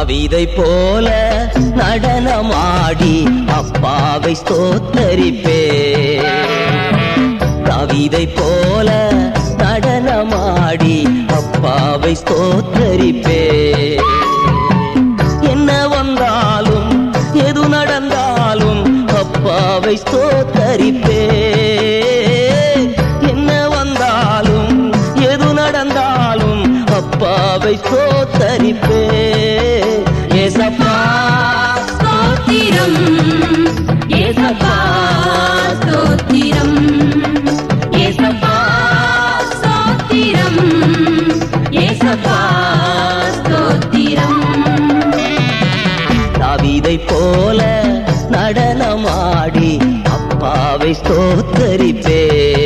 கவிதை போல நடனமாடி அப்பாவை ஸ்தோத்தரிப்பே. கவிதை போல நடனமாடி அப்பாவை ஸ்தோத்தரிப்பே. என்ன வந்தாலும் எது நடந்தாலும் அப்பாவை ஸ்தோத்தரிப்பே. என்ன வந்தாலும் எது நடந்தாலும் அப்பாவை ஸ்தோத்தரிப்பே. ஏசப்பா ஸ்தோத்திரம், ஏசப்பா ஸ்தோத்திரம், ஏசப்பா ஸ்தோத்திரம், ஏசப்பா ஸ்தோத்திரம். தாவீதை போல நடனமாடி அப்பாவை ஸ்தோத்தரிப்பே.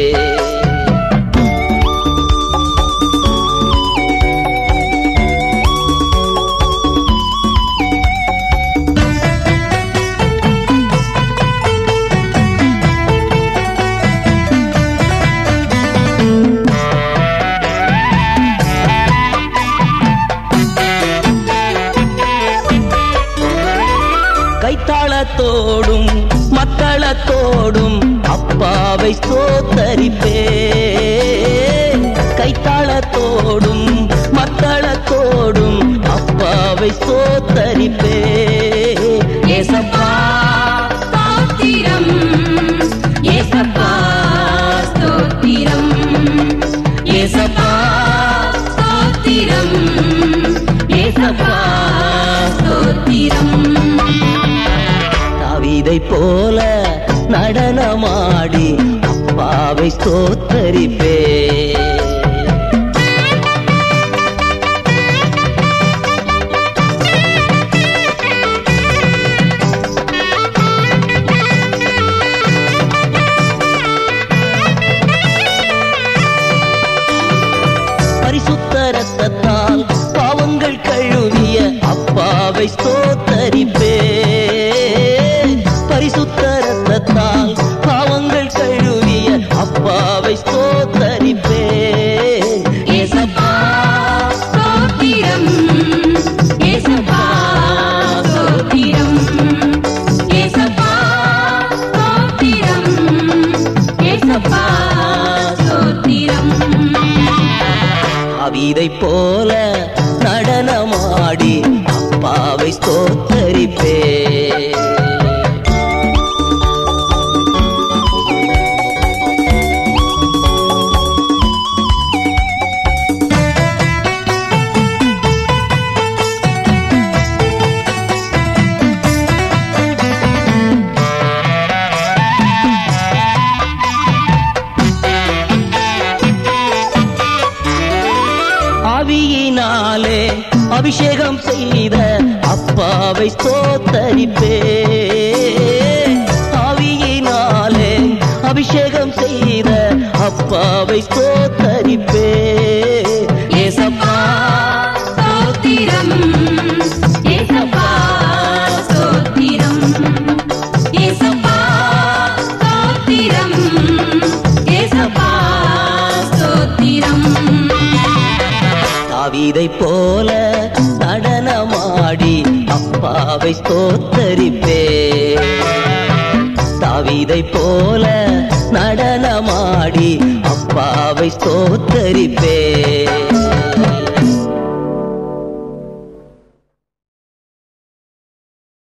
கைத்தாளத்தோடும் மக்களத்தோடும் அப்பாவை ஸ்தோத்தரிப்பே. கைத்தாளத்தோடும் மக்களத்தோடும் அப்பாவை ஸ்தோத்தரிப்பே. ஏசப்பா ஸ்தோத்திரம், ஏசப்பா ஸ்தோத்திரம், ஏசப்பா ஸ்தோத்திரம், ஏசப்பா ஸ்தோத்திரம். தாவீதை போல நடனமாடி அப்பாவை ஸ்தோத்தரிப்பே. பரிசுத்த இரத்தத்தால் பாவங்கள் கழுவிய அப்பாவை ஸ்தோத்தரிப்பே. பரிசுத்த இரத்தத்தால் பாவங்கள் கழுவிய அப்பாவை ஸ்தோத்தரிப்பே. ஏசப்பா ஸ்தோத்திரம், ஏசப்பா ஸ்தோத்திரம், ஏசப்பா ஸ்தோத்திரம், ஏசப்பா ஸ்தோத்திரம். தாவீதை போல நடனமாடி அப்பாவை ஸ்தோத்தரிப்பே. ஆவியினாலே அபிஷேகம் செய்த அப்பாவை ஸ்தோத்தரிப்பே. ஆவியினாலே அபிஷேகம் செய்த அப்பாவை ஸ்தோத்தரிப்பே. ஏசப்பா ஸ்தோத்திரம், ஏசப்பா ஸ்தோத்திரம், ஏசப்பா ஸ்தோத்திரம், ஏசப்பா ஸ்தோத்திரம். தாவீதை போல நடனமாடி அப்பாவை ஸ்தோத்தரிப்பே. தாவீதை போல நடனமாடி அப்பாவை ஸ்தோத்தரிப்பே.